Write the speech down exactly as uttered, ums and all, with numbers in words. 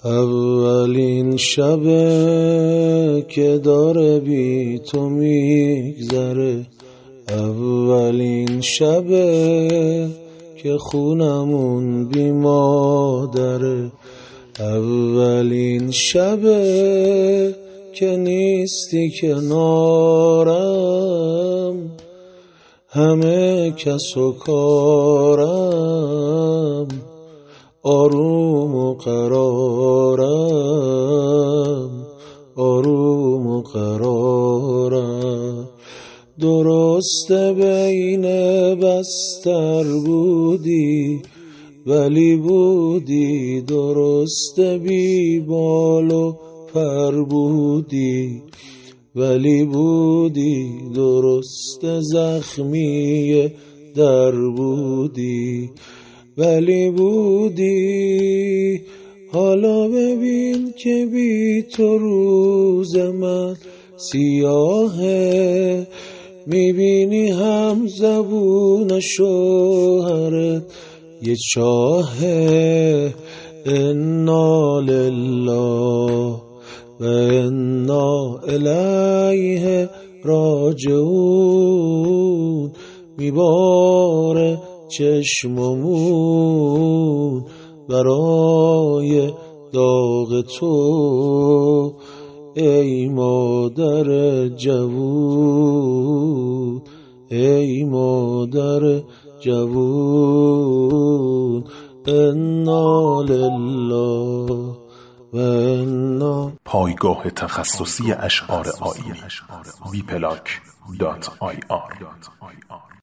اولین شبه که داره بی تو میگذره، اولین شبه که خونمون بی مادره، اولین شبه که نیستی کنارم، همه کس و کارم آروم و قرارم، آروم و قرارم. درسته بین بستر بودی ولی بودی، درسته بی بال و پر بودی ولی بودی، درسته زخمی در بودی ولی بودی. حالا ببین که بی تو روز من سیاهه، میبینی هم زبون شوهرت یه چاهه. انا لله و انا الیه راجعون، میباره چشممون برای داغ تو، ای مادر جوون، ای مادر جوون. انا لله و انا. پایگاه تخصصی اشعار آیینی وی پلاک دات آی آر